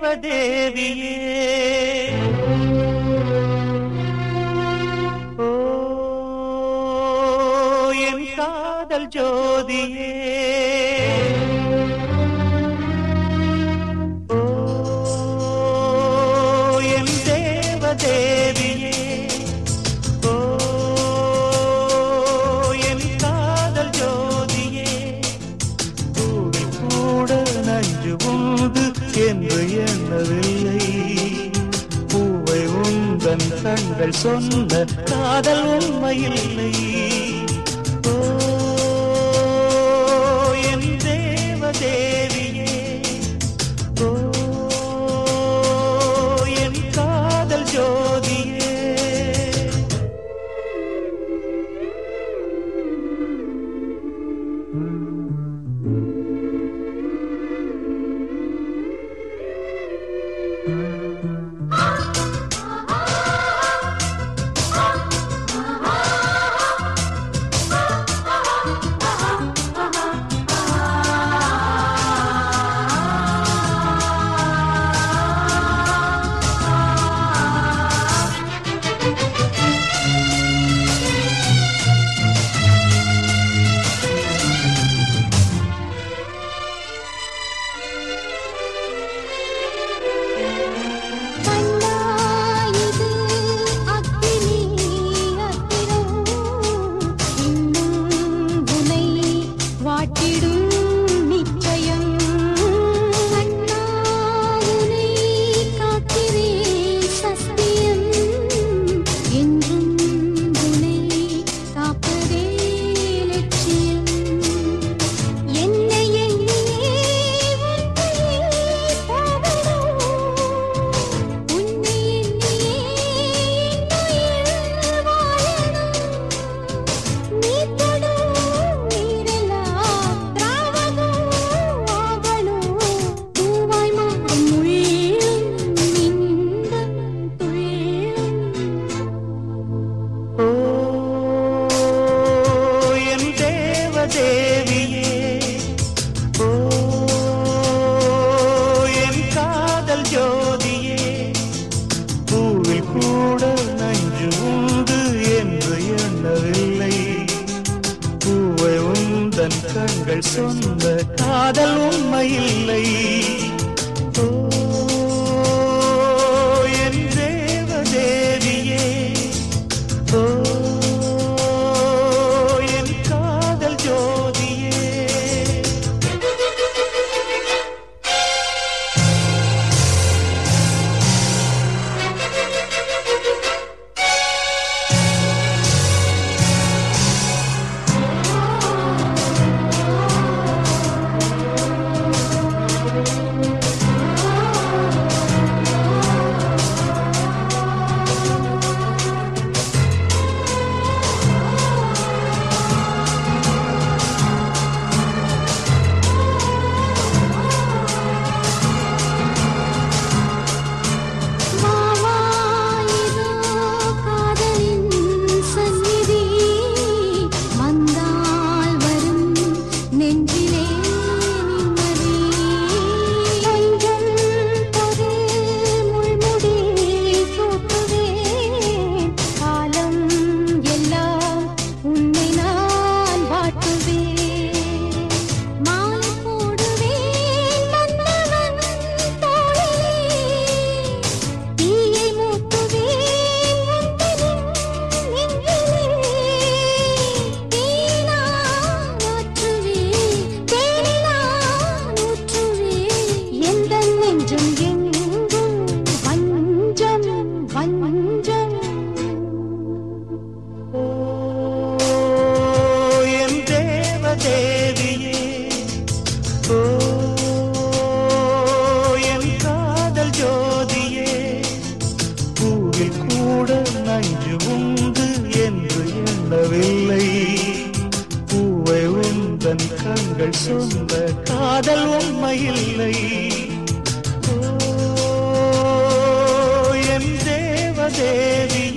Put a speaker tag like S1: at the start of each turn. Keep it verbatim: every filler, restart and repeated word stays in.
S1: தேவதேவியே ஓ என் காதல் ஜோதியே ஓ என் தேவதேவியே ஓ என் காதல் ஜோதியே பூவில் கூட நஞ்சு உண்டு என்று எண்ணவில்லை பூவை உந்தன் கண்கள் சொன்ன காதல் உண்மையில்லை ஓ என் தேவதேவியே ஓ என் காதல் ஜோதியே தேவியே ஓ என் காதல் ஜோதியே பூவில் கூட நஞ்சு உண்டு என்று எண்ணவில்லை பூவை உந்தன் கண்கள் சொன்ன காதல் உண்மையில்லை ஓ என் தேவதேவியே ஓ தேவியே ஓ என் காதல் ஜோதியே பூவில் கூட நஞ்சு உண்டு என்று எண்ணவில்லை பூவை உந்தன் கண்கள் சொன்ன காதல் உண்மையில்லை ஓ என் தேவதேவி